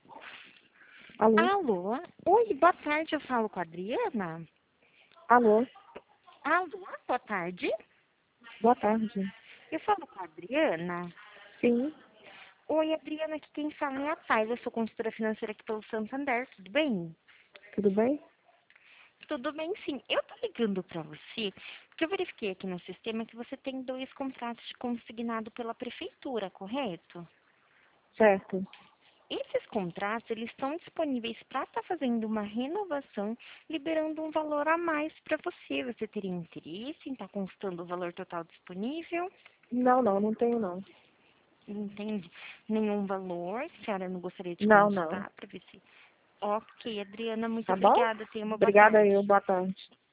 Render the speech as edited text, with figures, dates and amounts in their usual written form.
Alô? Alô? Oi, boa tarde, eu falo com a Adriana. Alô? Alô, boa tarde. Boa tarde. Eu falo com a Adriana. Sim, Oi, Adriana, aqui quem fala é a Tayla, eu sou consultora financeira aqui pelo Santander, tudo bem? tudo bem? Tudo bem, sim. Eu tô ligando pra você, porque eu verifiquei aqui no sistema que você tem 2 contratos de consignado pela prefeitura, correto? Certo. Esses contratos, eles estão disponíveis para estar fazendo uma renovação, liberando um valor a mais para você. Você teria interesse em estar consultando o valor total disponível? Não tenho não. Não entende nenhum valor? A senhora não gostaria de Não. consultar para ver se... Ok, Adriana, muito Tá bom? obrigada. Tenha uma boa Obrigada tarde. eu, boa tarde.